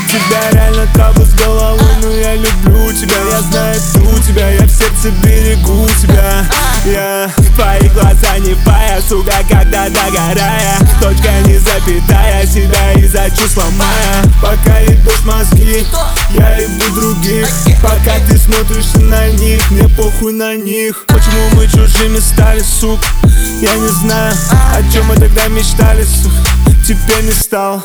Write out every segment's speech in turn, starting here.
тебя реально трабл с головой, но я люблю тебя. Я знаю, жду тебя, я в сердце берегу тебя. Твои глаза не фая, сука, когда догорая. Точка не запятая, себя из-за чувств ломая. Пока ебешь мозги, я ебу других. Пока ты смотришь на них, мне похуй на них. Почему мы чужими стали, сука? Я не знаю, о чем мы тогда мечтали, сука. Теперь не стал.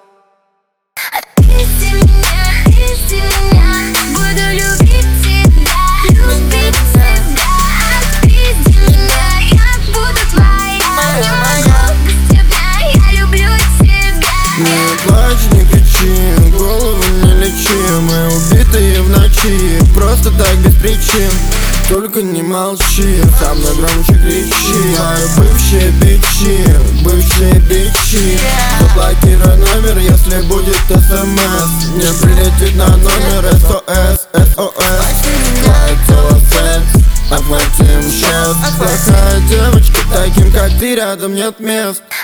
Отпусти меня, буду любить тебя, любить тебя. Отпусти меня, я буду твоя, не могу без тебя, я люблю тебя. Не плачь, не кричи, голову не лечи. Мы убитые в ночи, просто так без причин. Только не молчи, со мной громче кричи. Мои бывшие бичи, заблокируй номер, если будет СМС. Не прилетит на номер СОС, СОС. Твое секс, отплатим сейчас. Плохая девочка, таким как ты рядом нет мест.